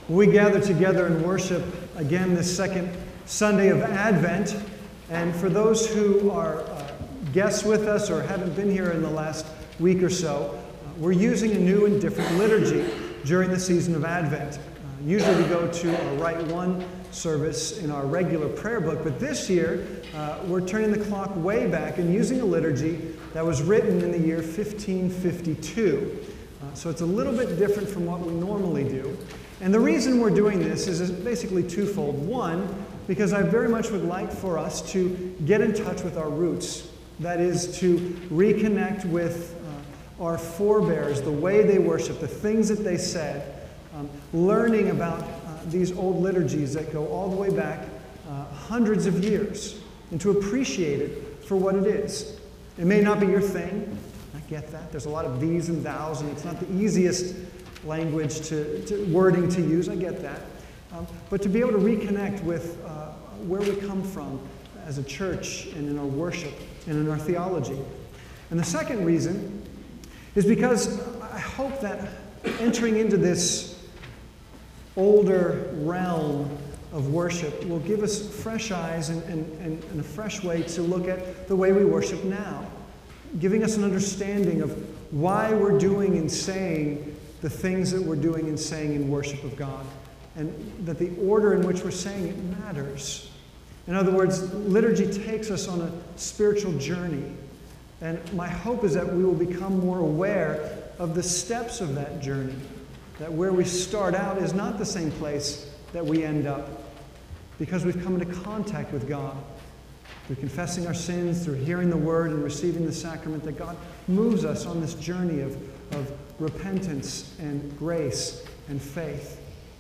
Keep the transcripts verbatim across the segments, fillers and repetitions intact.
We gather together and worship again this second Sunday of Advent. And for those who are uh, guests with us or haven't been here in the last week or so, uh, we're using a new and different liturgy during the season of Advent. Uh, usually we go to a Rite One service in our regular prayer book, but this year uh, we're turning the clock way back and using a liturgy that was written in the year fifteen fifty-two. Uh, so it's a little bit different from what we normally do. And the reason we're doing this is basically twofold. One, because I very much would like for us to get in touch with our roots. That is, to reconnect with uh, our forebears, the way they worship, the things that they said, um, learning about uh, these old liturgies that go all the way back uh, hundreds of years, and to appreciate it for what it is. It may not be your thing. I get that. There's a lot of these and thous, and it's not the easiest language to, to wording to use. I get that. Um, but to be able to reconnect with uh, where we come from as a church and in our worship and in our theology. And the second reason is because I hope that entering into this older realm of worship will give us fresh eyes and, and, and, and a fresh way to look at the way we worship now, giving us an understanding of why we're doing and saying the things that we're doing and saying in worship of God, and that the order in which we're saying it matters. In other words, liturgy takes us on a spiritual journey, and my hope is that we will become more aware of the steps of that journey, that where we start out is not the same place that we end up, because we've come into contact with God. Through confessing our sins, through hearing the word and receiving the sacrament, that God moves us on this journey of, of repentance and grace and faith.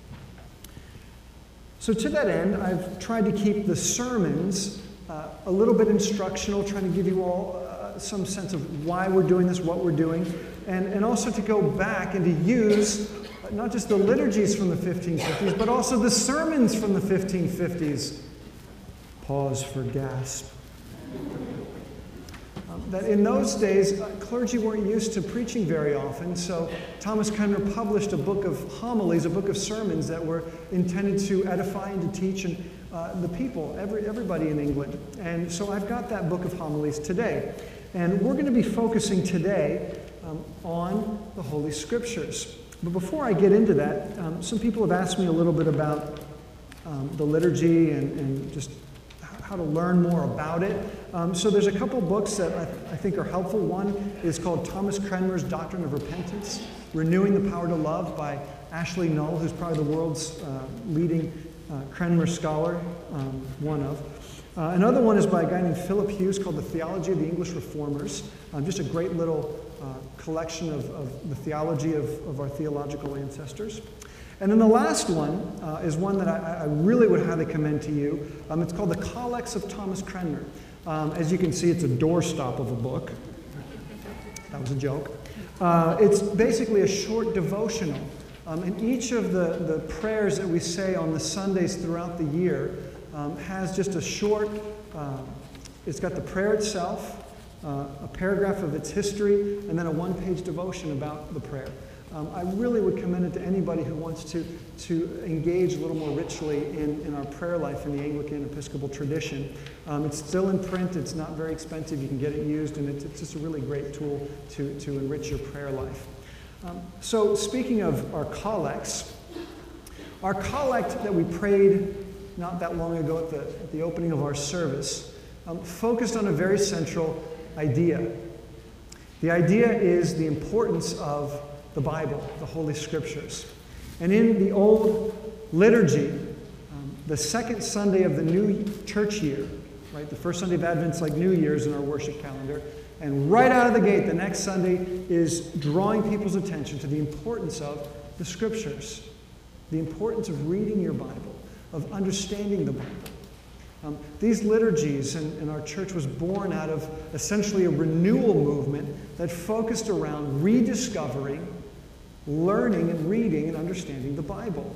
So to that end, I've tried to keep the sermons uh, a little bit instructional, trying to give you all uh, some sense of why we're doing this, what we're doing, and, and also to go back and to use uh, not just the liturgies from the fifteen fifties, but also the sermons from the fifteen fifties. Pause for gasp. Um, that in those days, uh, clergy weren't used to preaching very often, so Thomas Cranmer published a book of homilies, a book of sermons that were intended to edify and to teach and, uh, the people, every, everybody in England. And so I've got that book of homilies today. And we're going to be focusing today um, on the Holy Scriptures. But before I get into that, um, some people have asked me a little bit about um, the liturgy and, and just how to learn more about it. Um, so there's a couple books that I, th- I think are helpful. One is called Thomas Cranmer's Doctrine of Repentance, Renewing the Power to Love by Ashley Null, who's probably the world's uh, leading uh, Cranmer scholar, um, one of. Uh, another one is by a guy named Philip Hughes called The Theology of the English Reformers, uh, just a great little uh, collection of, of the theology of, of our theological ancestors. And then the last one uh, is one that I, I really would highly commend to you. Um, it's called The Collects of Thomas Cranmer. Um, as you can see, it's a doorstop of a book. That was a joke. Uh, it's basically a short devotional. Um, and each of the, the prayers that we say on the Sundays throughout the year um, has just a short, uh, it's got the prayer itself, uh, a paragraph of its history, and then a one-page devotion about the prayer. Um, I really would commend it to anybody who wants to, to engage a little more richly in, in our prayer life in the Anglican Episcopal tradition. Um, it's still in print. It's not very expensive. You can get it used, and it's, it's just a really great tool to, to enrich your prayer life. Um, so speaking of our collects, our collect that we prayed not that long ago at the, at the opening of our service um, focused on a very central idea. The idea is the importance of the Bible, the Holy Scriptures. And in the old liturgy, um, the second Sunday of the new church year, right, the first Sunday of Advent's like New Year's in our worship calendar, and right out of the gate, the next Sunday is drawing people's attention to the importance of the Scriptures, the importance of reading your Bible, of understanding the Bible. Um, these liturgies in, in our church was born out of essentially a renewal movement that focused around rediscovering, learning and reading and understanding the Bible.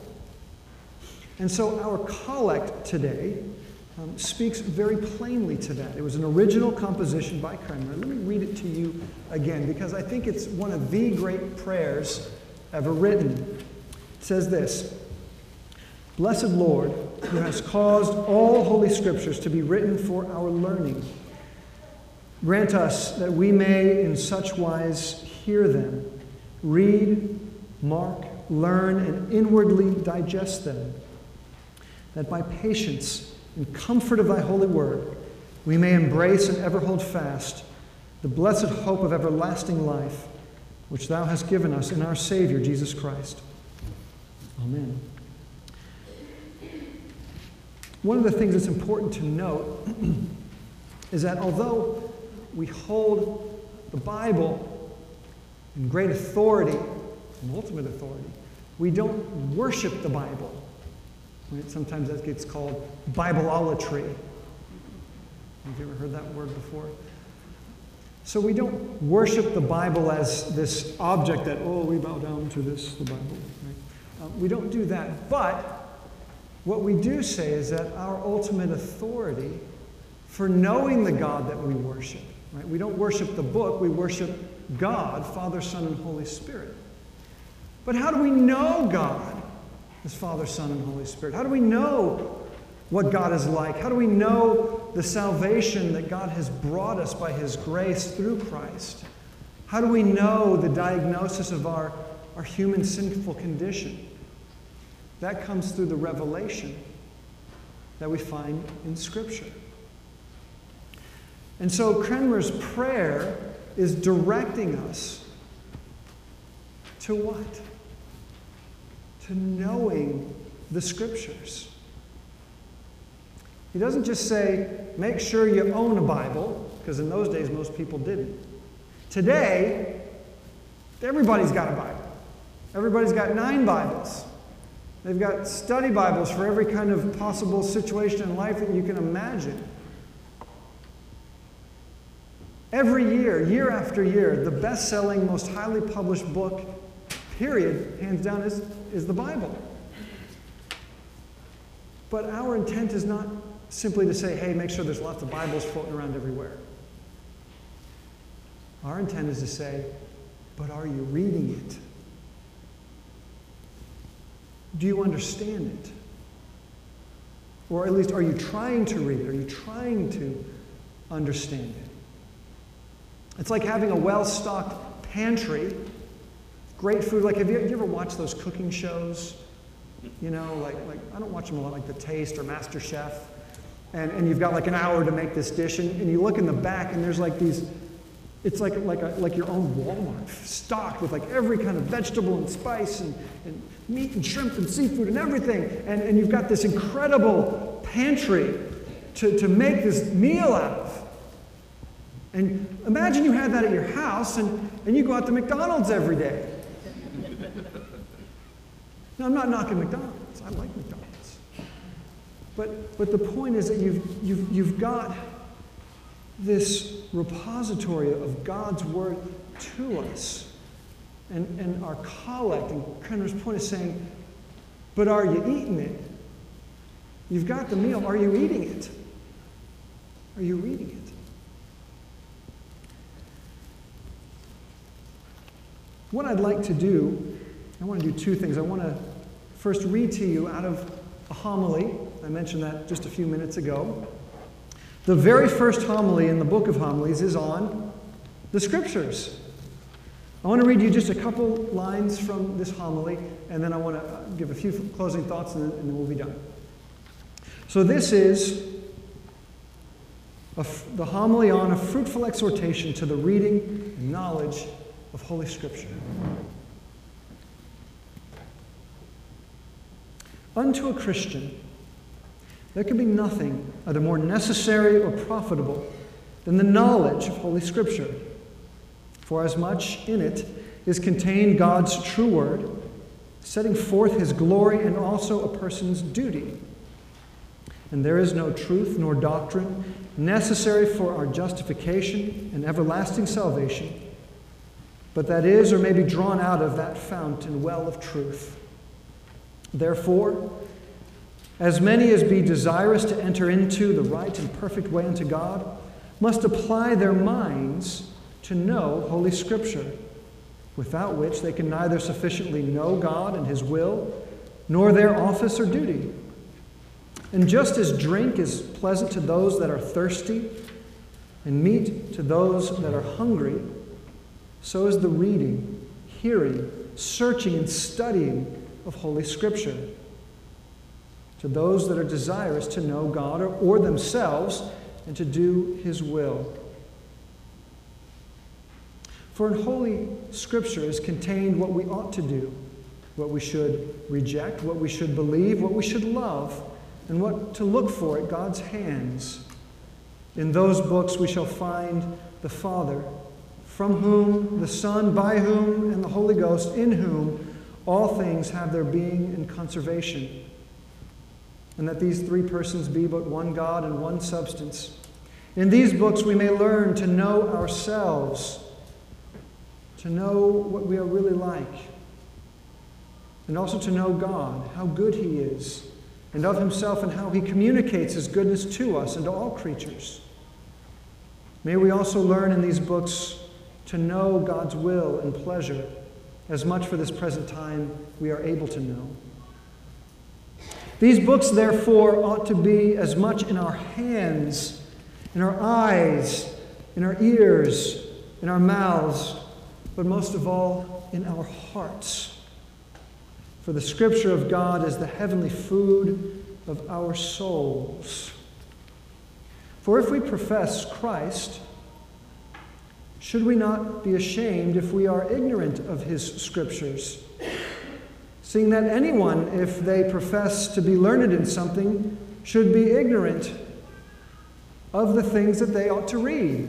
And so our collect today um, speaks very plainly to that. It was an original composition by Cranmer. Let me read it to you again, because I think it's one of the great prayers ever written. It says this: Blessed Lord, who has caused all holy scriptures to be written for our learning, grant us that we may in such wise hear them, read, mark, learn, and inwardly digest them, that by patience and comfort of thy holy word we may embrace and ever hold fast the blessed hope of everlasting life, which thou hast given us in our Savior, Jesus Christ. Amen. One of the things that's important to note is that although we hold the Bible in great authority, in ultimate authority, we don't worship the Bible. Right? Sometimes that gets called Bibleolatry. Have you ever heard that word before? So we don't worship the Bible as this object that, oh, we bow down to this, the Bible. Right? Uh, we don't do that. But what we do say is that our ultimate authority for knowing the God that we worship, right? We don't worship the book, we worship God, Father, Son, and Holy Spirit. But how do we know God as Father, Son, and Holy Spirit? How do we know what God is like? How do we know the salvation that God has brought us by His grace through Christ? How do we know the diagnosis of our, our human sinful condition? That comes through the revelation that we find in Scripture. And so Cranmer's prayer is directing us to what? To knowing the Scriptures. He doesn't just say, make sure you own a Bible, because in those days most people didn't. Today, everybody's got a Bible. Everybody's got nine Bibles. They've got study Bibles for every kind of possible situation in life that you can imagine. Every year, year after year, the best-selling, most highly published book, period, hands down, is, is the Bible. But our intent is not simply to say, hey, make sure there's lots of Bibles floating around everywhere. Our intent is to say, but are you reading it? Do you understand it? Or at least, are you trying to read it? Are you trying to understand it? It's like having a well-stocked pantry, great food. Like, have you, have you ever watched those cooking shows? You know, like, like I don't watch them a lot, like The Taste or MasterChef. And, and you've got like an hour to make this dish, and, and you look in the back, and there's like these, it's like, like, a, like your own Walmart, stocked with like every kind of vegetable and spice and, and meat and shrimp and seafood and everything. And, and you've got this incredible pantry to, to make this meal out of. And imagine you had that at your house, and, and you go out to McDonald's every day. Now, I'm not knocking McDonald's. I like McDonald's. But, but the point is that you've, you've, you've got this repository of God's Word to us. And, and our collect, and Cranmer's point is saying, but are you eating it? You've got the meal. Are you eating it? Are you reading it? What I'd like to do, I want to do two things. I want to first read to you out of a homily. I mentioned that just a few minutes ago. The very first homily in the book of homilies is on the Scriptures. I want to read you just a couple lines from this homily, and then I want to give a few closing thoughts, and then, and then we'll be done. So this is a, the homily on a fruitful exhortation to the reading and knowledge of Holy Scripture. Unto a Christian, there can be nothing either more necessary or profitable than the knowledge of Holy Scripture. For as much in it is contained God's true word, setting forth His glory and also a person's duty. And there is no truth nor doctrine necessary for our justification and everlasting salvation, but that is or may be drawn out of that fount and well of truth. Therefore, as many as be desirous to enter into the right and perfect way unto God must apply their minds to know Holy Scripture, without which they can neither sufficiently know God and His will, nor their office or duty. And just as drink is pleasant to those that are thirsty, and meat to those that are hungry, so is the reading, hearing, searching, and studying of Holy Scripture. To those that are desirous to know God or, or themselves and to do His will. For in Holy Scripture is contained what we ought to do, what we should reject, what we should believe, what we should love, and what to look for at God's hands. In those books we shall find the Father, from whom, the Son, by whom, and the Holy Ghost, in whom all things have their being and conservation. And that these three persons be but one God and one substance. In these books we may learn to know ourselves, to know what we are really like, and also to know God, how good He is, and of Himself and how He communicates His goodness to us and to all creatures. May we also learn in these books to know God's will and pleasure as much for this present time we are able to know. These books, therefore, ought to be as much in our hands, in our eyes, in our ears, in our mouths, but most of all, in our hearts. For the Scripture of God is the heavenly food of our souls. For if we profess Christ, should we not be ashamed if we are ignorant of His Scriptures? Seeing that anyone, if they profess to be learned in something, should be ignorant of the things that they ought to read.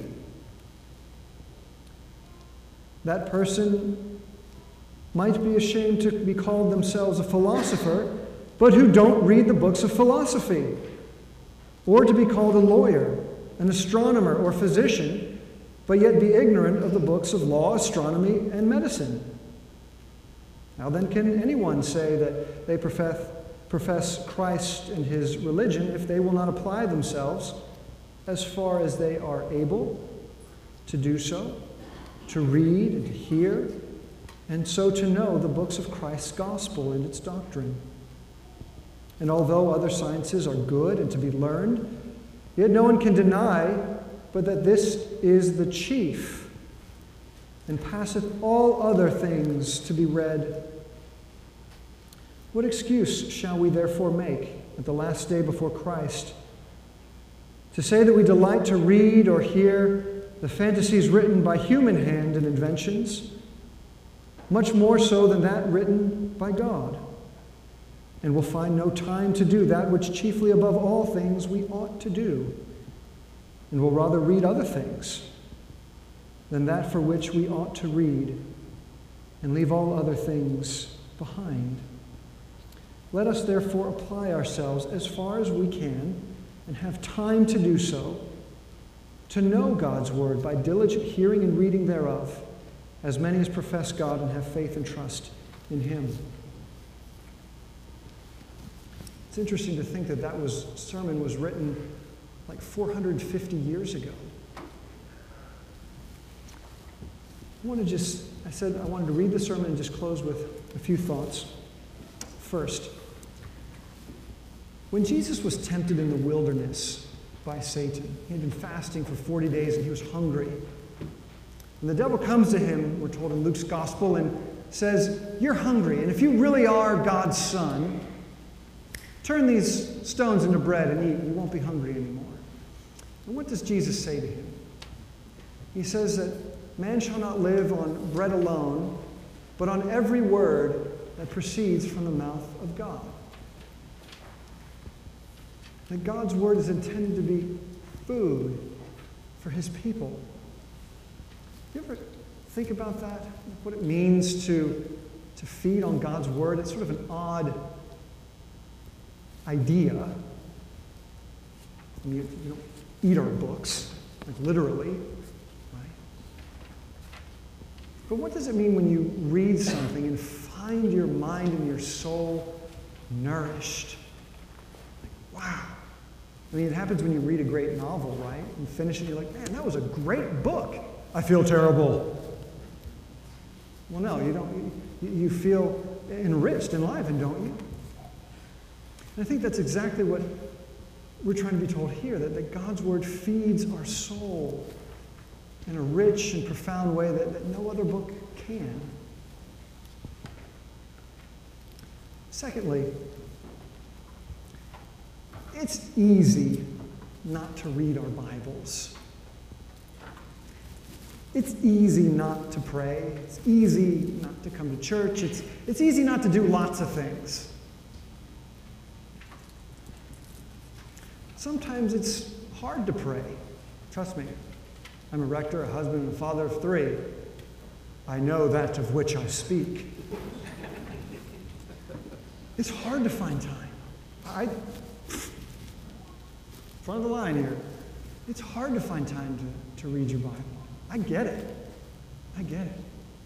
That person might be ashamed to be called themselves a philosopher, but who don't read the books of philosophy, or to be called a lawyer, an astronomer, or physician, but yet be ignorant of the books of law, astronomy, and medicine. How then can anyone say that they profess, profess Christ and His religion if they will not apply themselves as far as they are able to do so, to read and to hear, and so to know the books of Christ's gospel and its doctrine? And although other sciences are good and to be learned, yet no one can deny but that this is the chief, and passeth all other things to be read. What excuse shall we therefore make at the last day before Christ? To say that we delight to read or hear the fantasies written by human hand and inventions, much more so than that written by God, and will find no time to do that which chiefly above all things we ought to do, and will rather read other things than that for which we ought to read, and leave all other things behind. Let us therefore apply ourselves as far as we can, and have time to do so, to know God's word by diligent hearing and reading thereof, as many as profess God and have faith and trust in Him. It's interesting to think that that was, sermon was written like four hundred fifty years ago. I want to just, I said I wanted to read the sermon and just close with a few thoughts. First, when Jesus was tempted in the wilderness by Satan, he had been fasting for forty days and he was hungry. And the devil comes to him, we're told in Luke's gospel, and says, "You're hungry, and if you really are God's son, turn these stones into bread and eat, and you won't be hungry anymore." And what does Jesus say to him? He says that man shall not live on bread alone, but on every word that proceeds from the mouth of God. That God's word is intended to be food for His people. You ever think about that? What it means to, to feed on God's word? It's sort of an odd idea. I mean, you don't eat our books, like literally, right? But what does it mean when you read something and find your mind and your soul nourished? Like, wow. I mean, it happens when you read a great novel, right? You finish it and you're like, man, that was a great book. I feel terrible. Well, no, you don't. You, you feel enriched, enlivened, don't you? And I think that's exactly what we're trying to be told here, that, that God's Word feeds our soul in a rich and profound way that, that no other book can. Secondly, it's easy not to read our Bibles. It's easy not to pray. It's easy not to come to church. It's, it's easy not to do lots of things. Sometimes it's hard to pray. Trust me. I'm a rector, a husband, and a father of three. I know that of which I speak. It's hard to find time. I, front of the line here. It's hard to find time to, to read your Bible. I get it. I get it.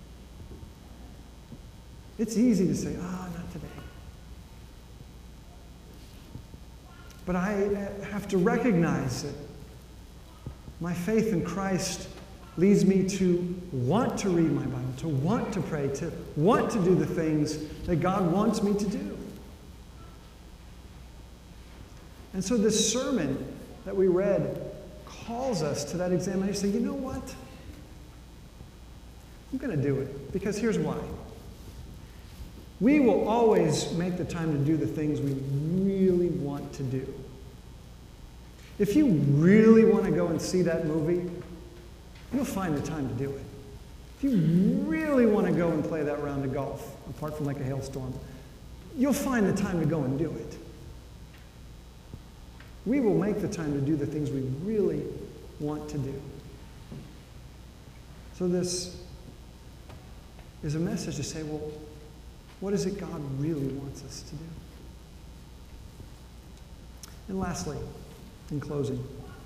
It's easy to say, ah, oh, not today. But I have to recognize that my faith in Christ leads me to want to read my Bible, to want to pray, to want to do the things that God wants me to do. And so this sermon that we read calls us to that examination. Say, you know what? I'm going to do it, because here's why. We will always make the time to do the things we really want to do. If you really want to go and see that movie, you'll find the time to do it. If you really want to go and play that round of golf, apart from like a hailstorm, you'll find the time to go and do it. We will make the time to do the things we really want to do. So this is a message to say, well, what is it God really wants us to do? And lastly, in closing,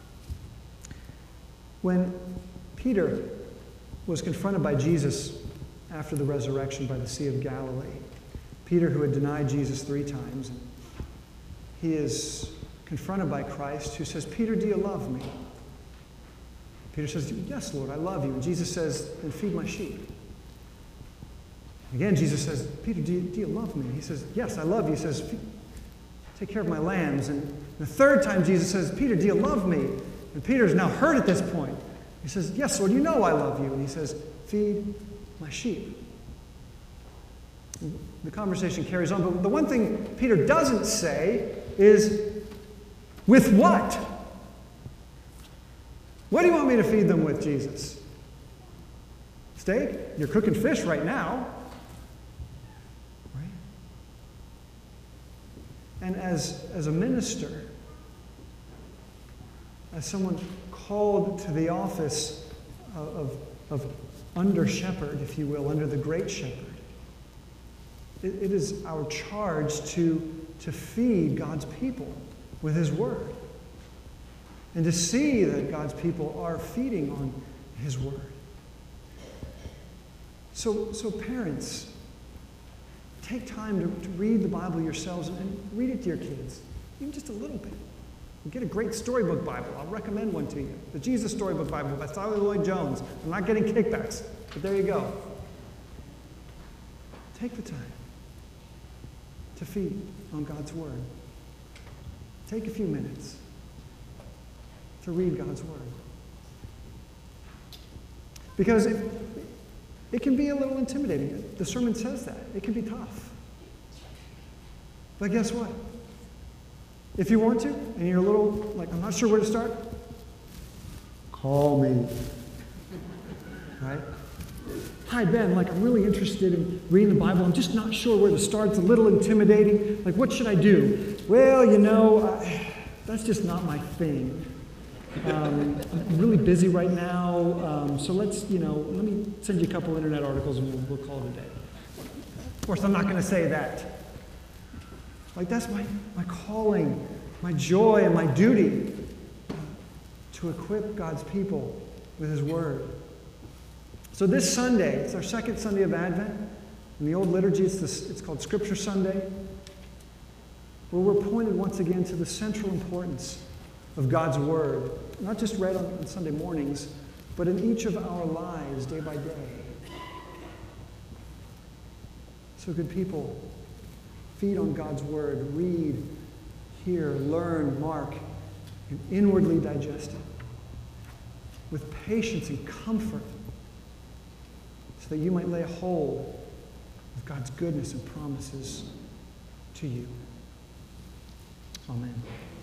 when Peter was confronted by Jesus after the resurrection by the Sea of Galilee, Peter, who had denied Jesus three times, he is confronted by Christ, who says, Peter, do you love me? Peter says, yes, Lord, I love you. And Jesus says, then feed my sheep. Again, Jesus says, Peter, do you, do you love me? He says, yes, I love you. He says, take care of my lambs. And the third time, Jesus says, Peter, do you love me? And Peter's now hurt at this point. He says, yes, Lord, you know I love you. And he says, feed my sheep. The conversation carries on. But the one thing Peter doesn't say is, with what? What do you want me to feed them with, Jesus? Steak? You're cooking fish right now. Right? And as, as a minister, as someone called to the office of, of under shepherd, if you will, under the great shepherd, it, it is our charge to, to feed God's people with his word. And to see that God's people are feeding on his word. So, so parents, take time to, to read the Bible yourselves and, and read it to your kids, even just a little bit. And get a great storybook Bible. I'll recommend one to you. The Jesus Storybook Bible by Sally Lloyd Jones. I'm not getting kickbacks, but there you go. Take the time to feed on God's word. Take a few minutes to read God's word. Because it, it can be a little intimidating. The sermon says that. It can be tough. But guess what? If you want to, and you're a little, like, I'm not sure where to start, call me. Right? Hi, Ben, like, I'm really interested in reading the Bible. I'm just not sure where to start. It's a little intimidating. Like, what should I do? Well, you know, uh, that's just not my thing. Um, I'm really busy right now, um, so let's, you know, let me send you a couple internet articles and we'll, we'll call it a day. Of course, I'm not going to say that. Like, that's my, my calling, my joy, and my duty uh, to equip God's people with his word. So this Sunday, it's our second Sunday of Advent. In the old liturgy, it's, this, it's called Scripture Sunday, where we're pointed once again to the central importance of God's word, not just read on, on Sunday mornings, but in each of our lives, day by day. So good people, feed on God's word, read hear, learn, mark, and inwardly digest it with patience and comfort, so that you might lay hold of God's goodness and promises to you. Amen.